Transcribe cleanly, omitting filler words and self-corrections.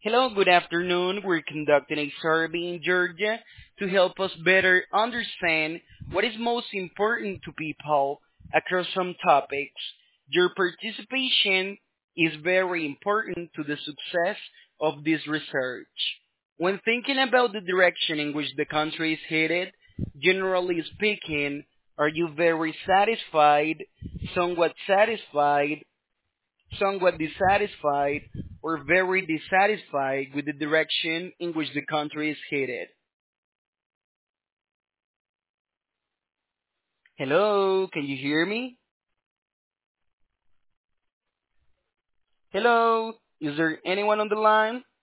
Hello, good afternoon. We're conducting a survey in Georgia to help us better understand what is most important to people across some topics. Your participation is very important to the success of this research. When thinking about the direction in which the country is headed, generally speaking, are you very satisfied, somewhat satisfied, somewhat dissatisfied, or very dissatisfied with the direction in which the country is headed? Hello, can you hear me? Hello, is there anyone on the line?